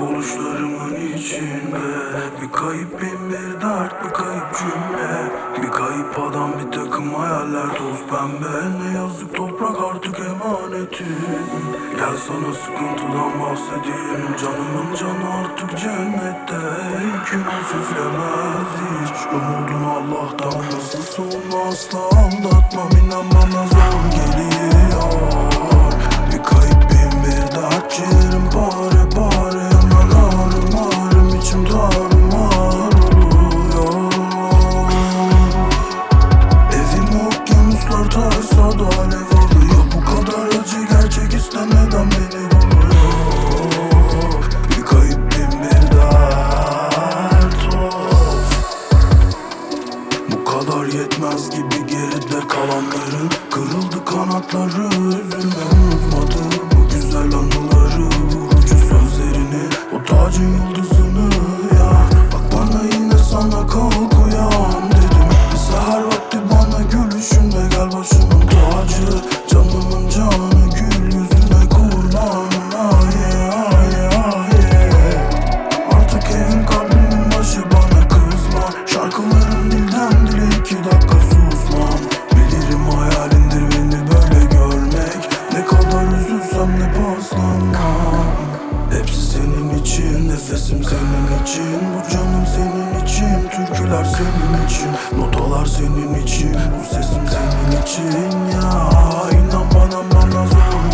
oluşlarımın içinde bir kayıp bin bir dert, bir kayıp cümle, bir kayıp adam, bir takım hayaller toz pembe. Ne yazık toprak artık emanetim. Gel sana sıkıntıdan bahsedeyim. Canımın canı artık cennette. Yükün hafiflemez hiç. Umudun Allah'tan, nasıl sonunu asla aldatmam. İnan bana zor geliyor. Bir kayıp bin bir dert, ciğerim pare pare yanar, ağrım ağrım içim tarumar oluyor. Evim okyanuslar tarsa da alev alıyor. Bu kadar acı gerçek istemeden beni buluyor. Bir kayıp bin bir dert, of. Bu kadar yetmez gibi geride kalanların. Kırıldı kanatları, üzülme unutmadı bu güzel anıları, vurucu sözlerini, o tacın yıldızını ya. Bak bana yine sana kalk uyan dedim. Bir seher vakti bana gülüşünle gel başımın tacı. Canımın canı gül yüzüne kurban. Ay ay ay. Artık evin kalbimin başı, bana kızma. Şarkılarım dilden dile, 2 dakika susmam. Bilirim hayalindir beni böyle görmek. Ne kadar üzülsem de paslanmam. Hepsi senin için, nefesim senin için, bu canım senin için, türküler senin için, notalar senin için, bu sesim senin için ya. İnan bana zor